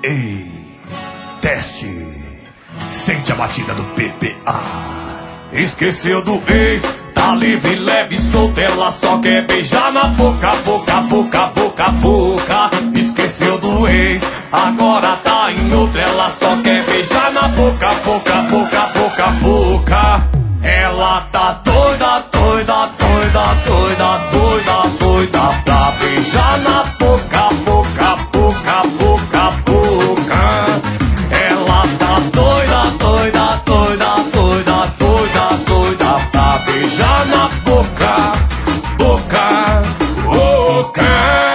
Ei, teste. Sente a batida do PPA. Esqueceu do ex, tá livre, leve, solta. Ela só quer beijar na boca, boca, boca, boca, boca. Esqueceu do ex, agora tá em outra. Ela só quer beijar na boca, boca, boca, boca, boca. Ela tá doida, doida, doida, doida, doida, doida pra beijar na boca, boca, boca, boca, boca. Ela tá doida, doida, doida, doida, doida, doida pra beijar na boca, boca, boca.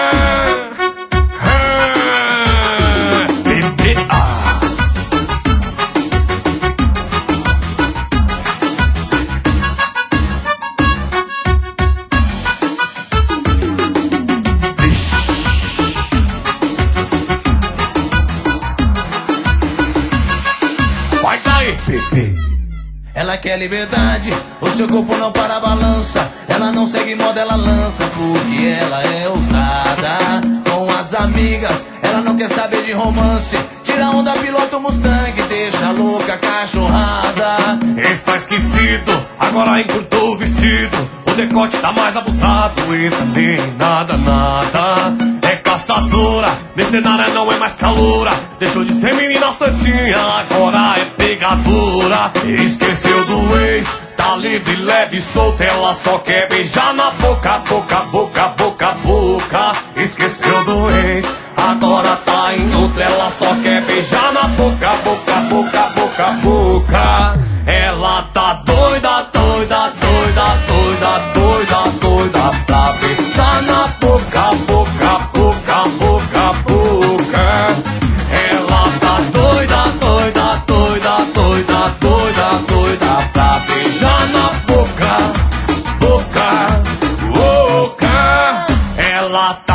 Ela quer liberdade, o seu corpo não para a balança. Ela não segue moda, ela lança, porque ela é ousada. Com as amigas, ela não quer saber de romance. Tira onda, pilota o Mustang, deixa louca a cachorrada. Está esquecido, agora encurtou o vestido. O decote tá mais abusado e também nada, nada. É caçadora, mercenária não é mais caloura. Deixou de ser menina santinha, agora é pegadora. Esqueceu do ex, tá livre, leve, solta. Ela só quer beijar na boca, boca, boca, boca, boca. Esqueceu do ex, agora tá em outra. Ela só quer beijar na boca, boca, boca, boca, boca. Ela tá doida, doida, doida, doida, doida, doida pra beijar na boca, boca, boca, boca, boca. Ela tá doida, doida, doida, doida, doida, doida pra beijar na boca, boca, boca. Ela tá